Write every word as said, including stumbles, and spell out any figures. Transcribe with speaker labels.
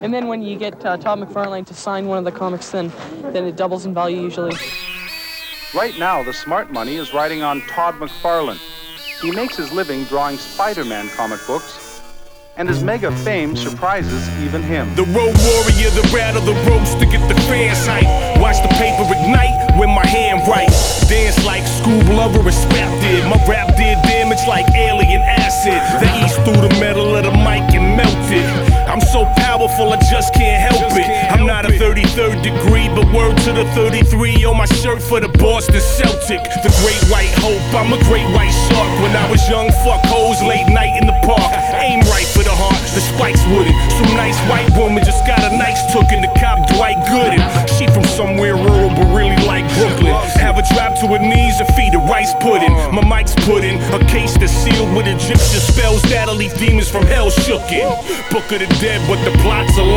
Speaker 1: And then when you get uh, Todd McFarlane to sign one of the comics, then, then it doubles in value usually.
Speaker 2: Right now, the smart money is riding on Todd McFarlane. He makes his living drawing Spider-Man comic books, and his mega fame surprises even him.
Speaker 3: The road warrior, the rattle the ropes to get the fans hype. Watch the paper ignite when my hand writes. Dance like Scoob Lover and Spap did. My rap did damage like alien acid. The east through the metal of the mic and melted. I'm so powerful I just can't help it. I'm not a thirty-third degree, but word to the thirty-three on my shirt for the Boston Celtic. The great white hope, I'm a great white shark. When I was young, fuck hoes late night in the park. Aim right for the heart, the spikes wouldn't. Some nice white woman just got a nice token to cop Dwight Gooden. She from somewhere rural but really like Brooklyn. Have her drop to her knees and feed her rice pudding. My mic's put in a case that's sealed with Egyptian spells that'll leave demons from hell shooken. Book of the dead, but the plot's a